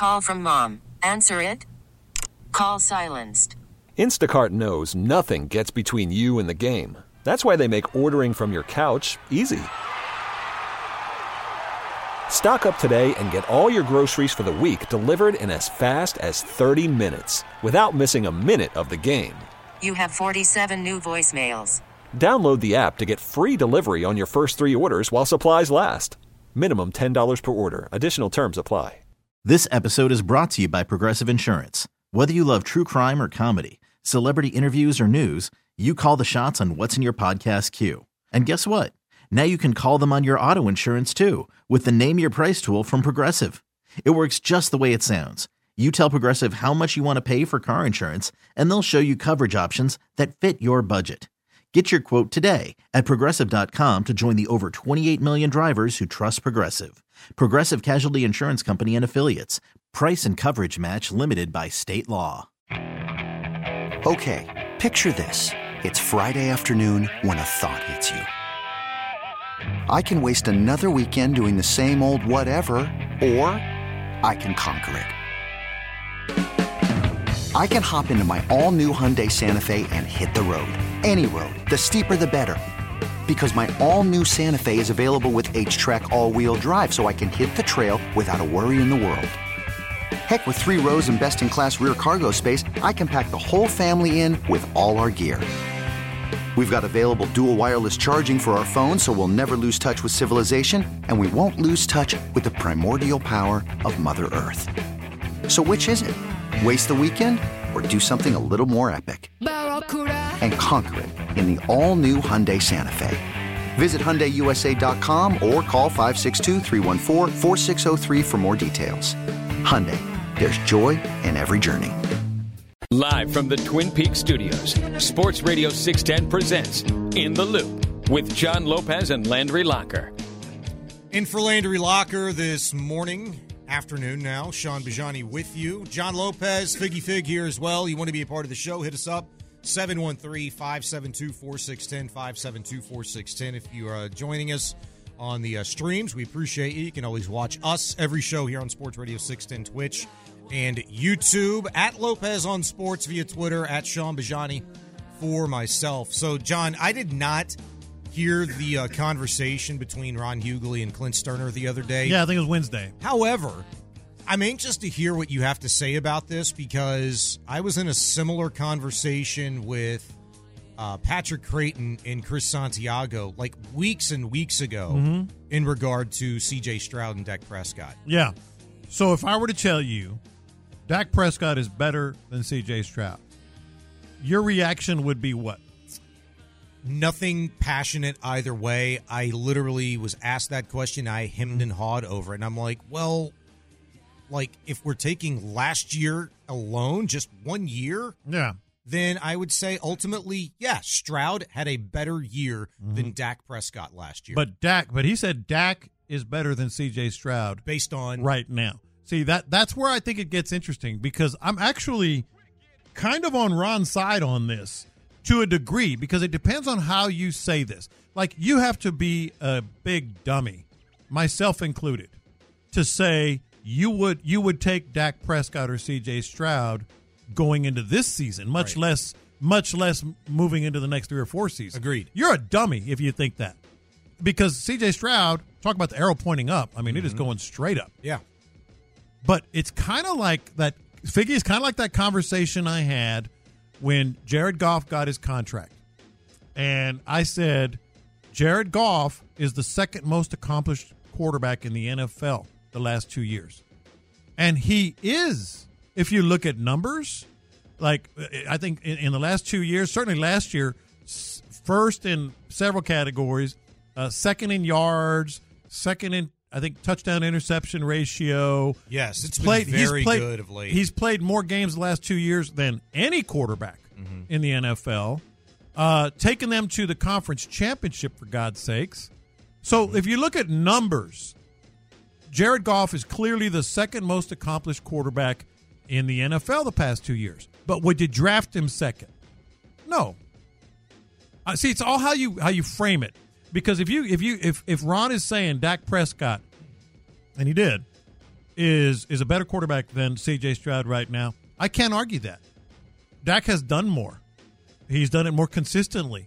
call from mom. Answer it. Call silenced. Instacart knows nothing gets between you and the game. That's why they make ordering from your couch easy. Stock up today and get all your groceries for the week delivered in as fast as 30 minutes without missing a minute of the game. You have 47 new voicemails. Download the app to get free delivery on your first 3 orders while supplies last. Minimum $10 per order. Additional terms apply. This episode is brought to you by Progressive Insurance. Whether you love true crime or comedy, celebrity interviews or news, you call the shots on what's in your podcast queue. And guess what? Now you can call them on your auto insurance too with the Name Your Price tool from Progressive. It works just the way it sounds. You tell Progressive how much you want to pay for car insurance, and they'll show you coverage options that fit your budget. Get your quote today at Progressive.com to join the over 28 million drivers who trust Progressive. Progressive Casualty Insurance Company and Affiliates. Price and coverage match limited by state law. Okay, picture this. It's Friday afternoon when a thought hits you. I can waste another weekend doing the same old whatever, or I can conquer it. I can hop into my all-new Hyundai Santa Fe and hit the road. Any road. The steeper, the better. Because my all-new Santa Fe is available with H-Track all-wheel drive, so I can hit the trail without a worry in the world. Heck, with 3 rows and best-in-class rear cargo space, I can pack the whole family in with all our gear. We've got available dual wireless charging for our phones, so we'll never lose touch with civilization, and we won't lose touch with the primordial power of Mother Earth. So which is it? Waste the weekend or do something a little more epic? And conquer it in the all-new Hyundai Santa Fe. Visit HyundaiUSA.com or call 562-314-4603 for more details. Hyundai, there's joy in every journey. Live from the Twin Peaks studios, Sports Radio 610 presents In the Loop with John Lopez and Landry Locker. In for Landry Locker this morning, afternoon now. Sean Bajani with you. John Lopez, Figgy Fig here as well. You want to be a part of the show, hit us up. 713-572-4610, 572-4610. If you are joining us on the streams, we appreciate you. You can always watch us every show here on Sports Radio 610 Twitch and YouTube, at Lopez on Sports via Twitter, at Sean Bajani for myself. So, John, I did not hear the conversation between Ron Hughley and Clint Sterner the other day. Yeah, I think it was Wednesday. However, I'm anxious to hear what you have to say about this because I was in a similar conversation with Patrick Creighton and Chris Santiago like weeks and weeks ago in regard to C.J. Stroud and Dak Prescott. Yeah. So if I were to tell you Dak Prescott is better than C.J. Stroud, your reaction would be what? Nothing passionate either way. I literally was asked that question. I hemmed and hawed over it. And I'm like, well, like if we're taking last year alone, just 1 year, then I would say ultimately, yeah, Stroud had a better year than Dak Prescott last year. But he said Dak is better than C.J. Stroud based on right now. See, that's where I think it gets interesting because I'm actually kind of on Ron's side on this to a degree because it depends on how you say this. Like, you have to be a big dummy, myself included, to say you would take Dak Prescott or C.J. Stroud going into this season, much less moving into the next 3 or 4 seasons. Agreed. You're a dummy if you think that. Because C.J. Stroud, talk about the arrow pointing up. I mean, it is going straight up. Yeah. But it's kind of like that. Figgy is kind of like that conversation I had when Jared Goff got his contract. And I said, Jared Goff is the second most accomplished quarterback in the NFL the last 2 years. And he is, if you look at numbers, like I think in the last 2 years, certainly last year, first in several categories, second in yards, second in, I think, touchdown interception ratio. Yes, it's been very good of late. He's played more games the last 2 years than any quarterback in the NFL, taking them to the conference championship, for God's sakes. So if you look at numbers, Jared Goff is clearly the second most accomplished quarterback in the NFL the past 2 years. But would you draft him second? No. See, it's all how you frame it. Because if Ron is saying Dak Prescott, and he did, is a better quarterback than C.J. Stroud right now, I can't argue that. Dak has done more. He's done it more consistently.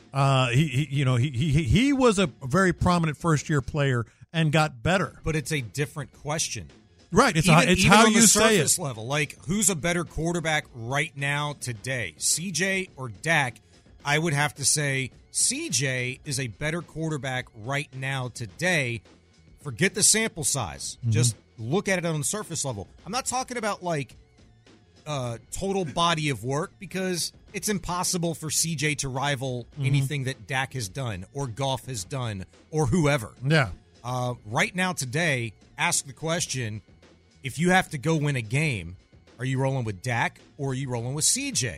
He was a very prominent first-year player and got better. But it's a different question. Right. It's even how on you the say surface it. level. Like, who's a better quarterback right now today, CJ or Dak? I would have to say CJ is a better quarterback right now today. Forget the sample size. Mm-hmm. Just look at it on the surface level. I'm not talking about, like, total body of work, because it's impossible for CJ to rival anything that Dak has done or Goff has done or whoever. Yeah. Right now today, ask the question, if you have to go win a game, are you rolling with Dak or are you rolling with CJ?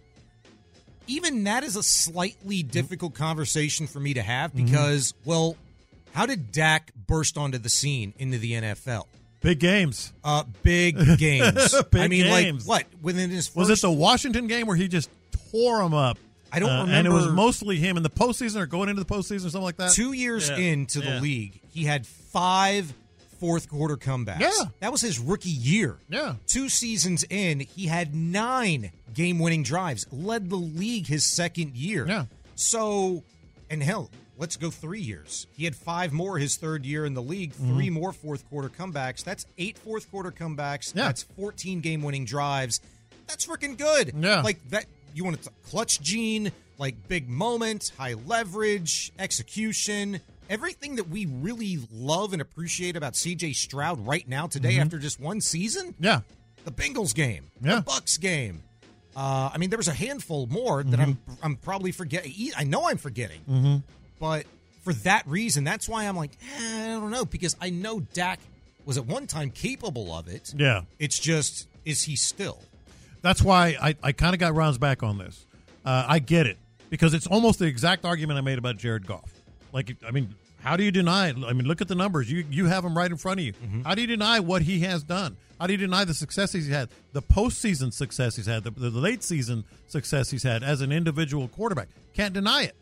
Even that is a slightly difficult conversation for me to have because, well, how did Dak burst onto the scene into the NFL? Big games. Big games. Big games. Like, what? Within his first... Was it the Washington game where he just tore them up? I don't remember. And it was mostly him in the postseason or going into the postseason or something like that? 2 years into the league, he had 5 fourth-quarter comebacks. Yeah. That was his rookie year. Yeah. 2 seasons in, he had 9 game-winning drives, led the league his second year. Yeah. So, and hell, let's go 3 years. He had 5 more his third year in the league, 3 more fourth-quarter comebacks. That's 8 fourth-quarter comebacks. Yeah. That's 14 game-winning drives. That's freaking good. Yeah. Like, that, you want to clutch gene, like big moment, high leverage, execution, everything that we really love and appreciate about C.J. Stroud right now today after just one season. Yeah. The Bengals game. Yeah. The Bucks game. I mean, there was a handful more that I'm probably forgetting. I know I'm forgetting. But for that reason, that's why I'm like, I don't know, because I know Dak was at one time capable of it. Yeah. It's just, is he still? That's why I kind of got Ron's back on this. I get it, because it's almost the exact argument I made about Jared Goff. Like, I mean, how do you deny it? I mean, look at the numbers. You have them right in front of you. How do you deny what he has done? How do you deny the success he's had, the postseason success he's had, the late season success he's had as an individual quarterback? Can't deny it.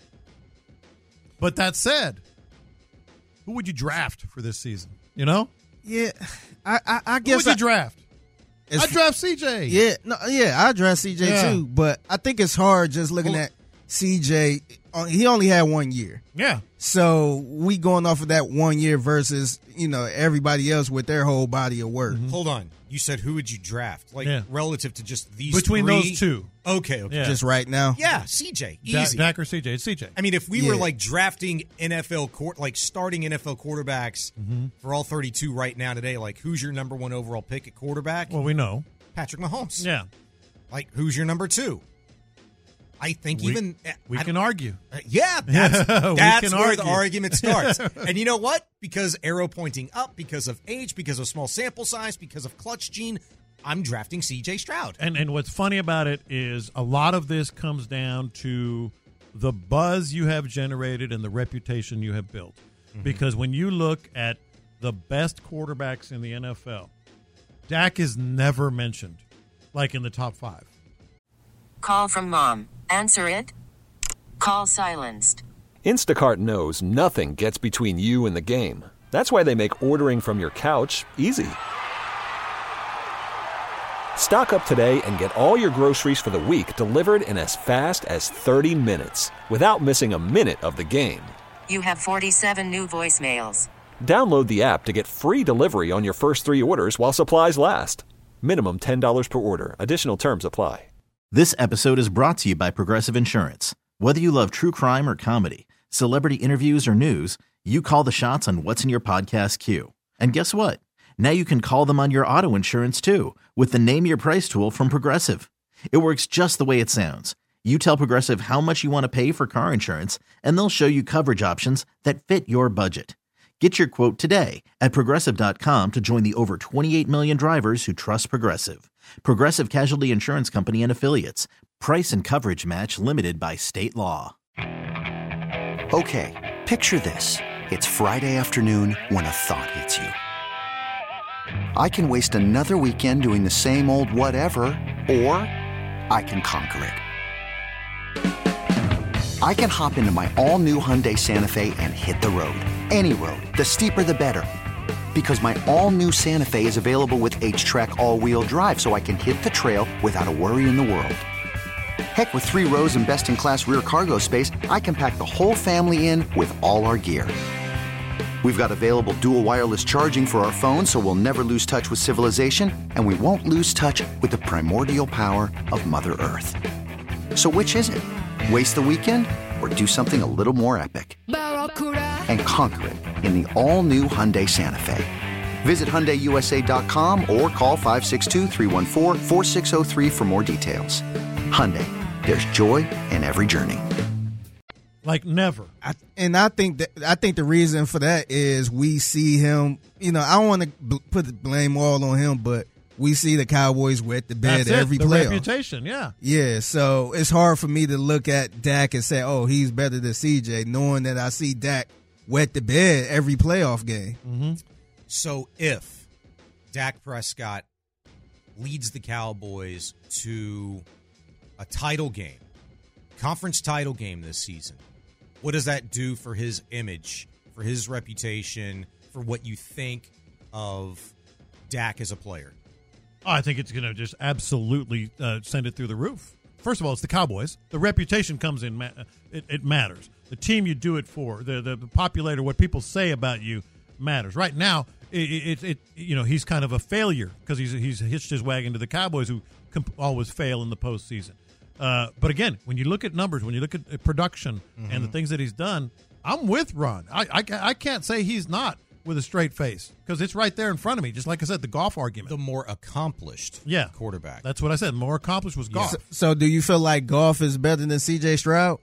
But that said, who would you draft for this season? You know? Yeah, I guess. Who would you draft? I draft CJ. Yeah, I draft CJ too. But I think it's hard just looking at CJ. He only had 1 year. Yeah. So we going off of that 1 year versus, everybody else with their whole body of work. Hold on. You said who would you draft? Like, relative to just these Between 3? those two. Okay. Yeah. Just right now. Yeah, CJ. Easy. Dak or CJ? It's CJ. I mean, if we were like drafting starting NFL quarterbacks for all 32 right now today, like who's your number 1 overall pick at quarterback? Well, we know. Patrick Mahomes. Yeah. Like, who's your number 2? I think we can argue. That's where the argue. argument starts. And you know what? Because arrow pointing up, because of age, because of small sample size, because of clutch gene, I'm drafting C.J. Stroud. And what's funny about it is a lot of this comes down to the buzz you have generated and the reputation you have built. Because when you look at the best quarterbacks in the NFL, Dak is never mentioned, like in the top 5. Call from mom. Answer it. Call silenced. Instacart knows nothing gets between you and the game. That's why they make ordering from your couch easy. Stock up today and get all your groceries for the week delivered in as fast as 30 minutes without missing a minute of the game. You have 47 new voicemails. Download the app to get free delivery on your first 3 orders while supplies last. Minimum $10 per order. Additional terms apply. This episode is brought to you by Progressive Insurance. Whether you love true crime or comedy, celebrity interviews or news, you call the shots on what's in your podcast queue. And guess what? Now you can call them on your auto insurance too with the Name Your Price tool from Progressive. It works just the way it sounds. You tell Progressive how much you want to pay for car insurance, and they'll show you coverage options that fit your budget. Get your quote today at Progressive.com to join the over 28 million drivers who trust Progressive. Progressive Casualty Insurance Company and Affiliates. Price and coverage match limited by state law. Okay, picture this. It's Friday afternoon when a thought hits you. I can waste another weekend doing the same old whatever, or I can conquer it. I can hop into my all-new Hyundai Santa Fe and hit the road. Any road. The steeper, the better. Because my all-new Santa Fe is available with H-Track all-wheel drive, so I can hit the trail without a worry in the world. Heck, with 3 rows and best-in-class rear cargo space, I can pack the whole family in with all our gear. We've got available dual wireless charging for our phones, so we'll never lose touch with civilization, and we won't lose touch with the primordial power of Mother Earth. So which is it? Waste the weekend or do something a little more epic? And conquer it in the all-new Hyundai Santa Fe. Visit HyundaiUSA.com or call 562-314-4603 for more details. Hyundai, there's joy in every journey. Like never. I think the reason for that is we see him. I don't want to put the blame all on him, but we see the Cowboys wet the bed every playoff. The reputation, yeah. Yeah, so it's hard for me to look at Dak and say, oh, he's better than CJ, knowing that I see Dak wet the bed every playoff game. Mm-hmm. So if Dak Prescott leads the Cowboys to a title game, conference title game this season, what does that do for his image, for his reputation, for what you think of Dak as a player? I think it's going to just absolutely send it through the roof. First of all, it's the Cowboys. The reputation comes in. It matters. The team you do it for, the popularity, what people say about you matters. Right now, he's kind of a failure because he's hitched his wagon to the Cowboys, who always fail in the postseason. But again, when you look at numbers, when you look at production and the things that he's done, I'm with Ron. I can't say he's not with a straight face because it's right there in front of me. Just like I said, the Goff argument. The more accomplished quarterback. That's what I said. More accomplished was Goff. So do you feel like Goff is better than C.J. Stroud?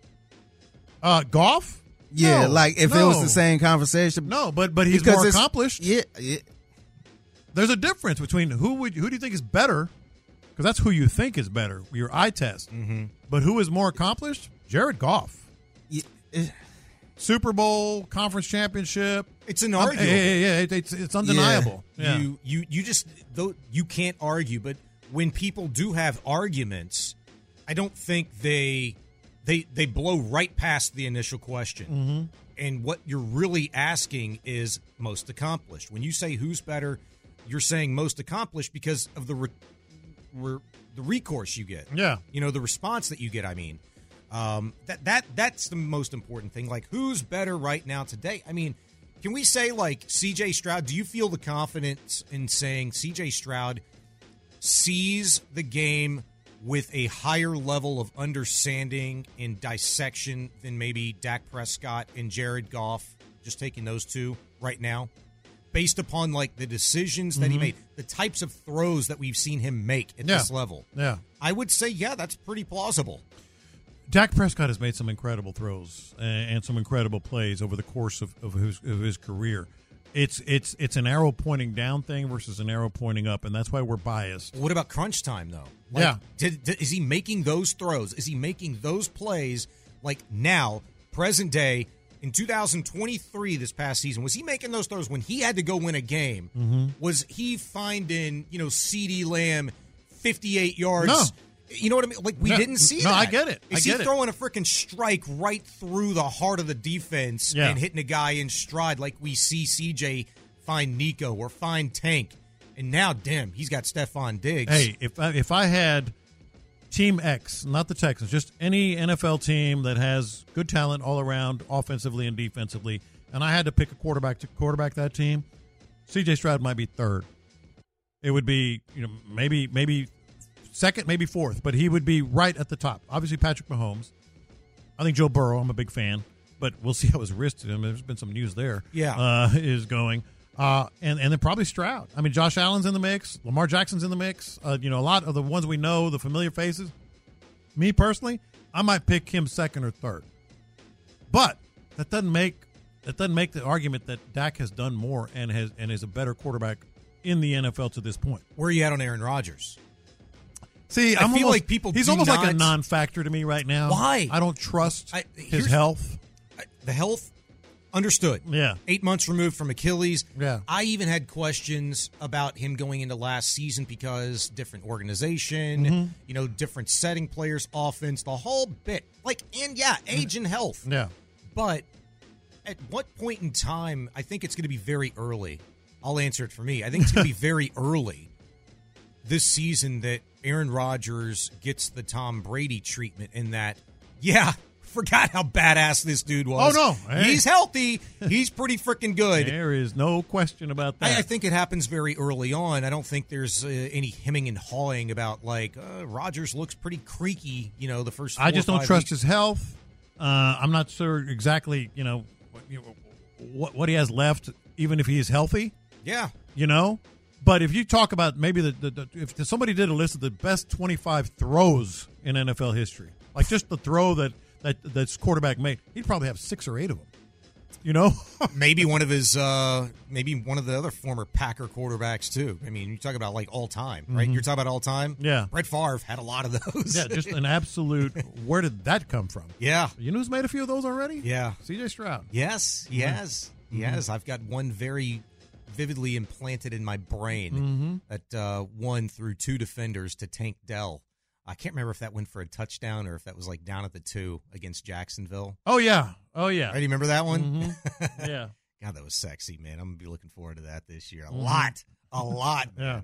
Goff? Yeah, no, like if it was the same conversation. No, but he's more accomplished. Yeah. There's a difference between who do you think is better? Because that's who you think is better, your eye test. Mm-hmm. But who is more accomplished? Jared Goff. Yeah. Super Bowl, conference championship. It's an argument. It's undeniable. Yeah. You just you can't argue. But when people do have arguments, I don't think they blow right past the initial question. Mm-hmm. And what you're really asking is most accomplished. When you say who's better, you're saying most accomplished because of the recourse you get. Yeah. The response that you get. I mean. That's the most important thing. Like, who's better right now today? I mean, can we say, like, C.J. Stroud? Do you feel the confidence in saying C.J. Stroud sees the game with a higher level of understanding and dissection than maybe Dak Prescott and Jared Goff, just taking those two right now, based upon, like, the decisions that he made, the types of throws that we've seen him make at this level? Yeah. I would say, that's pretty plausible. Dak Prescott has made some incredible throws and some incredible plays over the course of his career. It's an arrow pointing down thing versus an arrow pointing up, and that's why we're biased. What about crunch time, though? Like, is he making those throws? Is he making those plays, like, now, present day, in 2023 this past season? Was he making those throws when he had to go win a game? Mm-hmm. Was he finding, CeeDee Lamb 58 yards? No. You know what I mean? Like, we didn't see that. No, I get it. Is he throwing a freaking strike right through the heart of the defense and hitting a guy in stride like we see CJ find Nico or find Tank? And now, damn, he's got Stephon Diggs. Hey, if I had Team X, not the Texans, just any NFL team that has good talent all around, offensively and defensively, and I had to pick a quarterback to quarterback that team, C.J. Stroud might be third. It would be, maybe second, maybe fourth, but he would be right at the top. Obviously, Patrick Mahomes. I think Joe Burrow, I'm a big fan, but we'll see how his wrist is. There's been some news there. Is going. And then probably Stroud. I mean, Josh Allen's in the mix. Lamar Jackson's in the mix. A lot of the ones we know, the familiar faces. Me personally, I might pick him second or third. But that doesn't make the argument that Dak has done more and is a better quarterback in the NFL to this point. Where are you at on Aaron Rodgers? See, I feel like people. He's almost like a non-factor to me right now. Why? I don't trust his health. The health, understood. Yeah. 8 months removed from Achilles. Yeah. I even had questions about him going into last season because different organization, different setting, players, offense, the whole bit. Age and health. Yeah. But at what point in time? I think it's going to be very early I'll answer it for me. I think it's going to be very early this season that Aaron Rodgers gets the Tom Brady treatment in that, forgot how badass this dude was. Oh, no. Hey. He's healthy. He's pretty freaking good. There is no question about that. I think it happens very early on. I don't think there's any hemming and hawing about, Rodgers looks pretty creaky, the first 4 I just or 5 don't trust weeks. his health. I'm not sure exactly, what he has left, even if he is healthy. Yeah. But if you talk about maybe if somebody did a list of the best 25 throws in NFL history, like just the throw that's quarterback made, he'd probably have 6 or 8 of them. Maybe one of his, maybe one of the other former Packer quarterbacks too. I mean, you talk about all time, right? You're talking about all time. Yeah. Brett Favre had a lot of those. Yeah, just an absolute. Where did that come from? Yeah. You know who's made a few of those already? Yeah. C.J. Stroud. Yes. Yes. Yes. I've got one very vividly implanted in my brain that one through 2 defenders to Tank Dell. I can't remember if that went for a touchdown or if that was down at the 2 against Jacksonville. Oh yeah. Right, do you remember that one? Yeah. God, that was sexy, man. I'm going to be looking forward to that this year. A lot, man.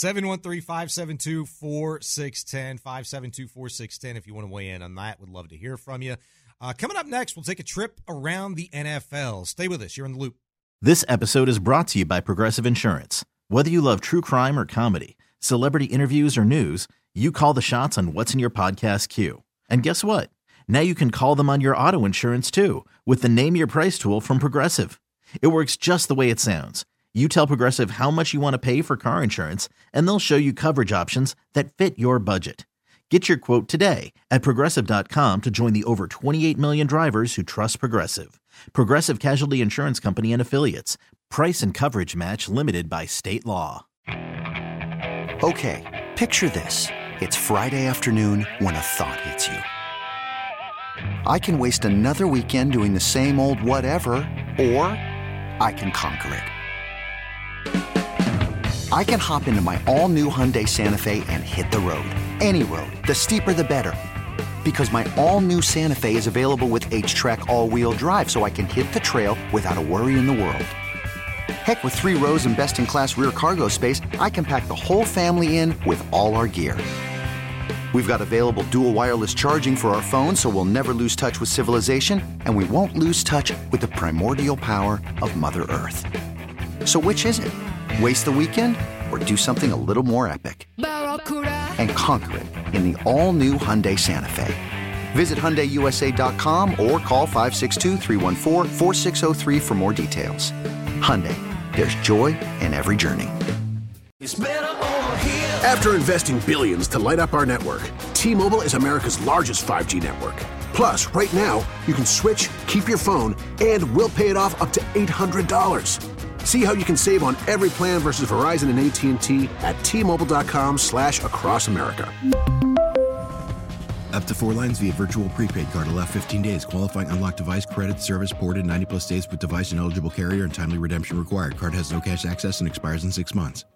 713-572-4610, 572-4610 if you want to weigh in on that. Would love to hear from you. Coming up next, we'll take a trip around the NFL. Stay with us. You're in the loop. This episode is brought to you by Progressive Insurance. Whether you love true crime or comedy, celebrity interviews or news, you call the shots on what's in your podcast queue. And guess what? Now you can call them on your auto insurance too with the Name Your Price tool from Progressive. It works just the way it sounds. You tell Progressive how much you want to pay for car insurance, and they'll show you coverage options that fit your budget. Get your quote today at Progressive.com to join the over 28 million drivers who trust Progressive. Progressive Casualty Insurance Company and Affiliates. Price and coverage match limited by state law. Okay, picture this. It's Friday afternoon when a thought hits you. I can waste another weekend doing the same old whatever, or I can conquer it. I can hop into my all-new Hyundai Santa Fe and hit the road. Any road. The steeper, the better. Because my all-new Santa Fe is available with H-Track all-wheel drive, so I can hit the trail without a worry in the world. Heck, with 3 rows and best-in-class rear cargo space, I can pack the whole family in with all our gear. We've got available dual wireless charging for our phones, so we'll never lose touch with civilization, and we won't lose touch with the primordial power of Mother Earth. So which is it? Waste the weekend or do something a little more epic? And conquer it in the all-new Hyundai Santa Fe. Visit HyundaiUSA.com or call 562-314-4603 for more details. Hyundai, there's joy in every journey. After investing billions to light up our network, T-Mobile is America's largest 5G network. Plus, right now, you can switch, keep your phone, and we'll pay it off up to $800. See how you can save on every plan versus Verizon and AT&T at T-Mobile.com/across America. Up to 4 lines via virtual prepaid card. Allow 15 days. Qualifying unlocked device credit service ported 90+ days with device and eligible carrier and timely redemption required. Card has no cash access and expires in 6 months.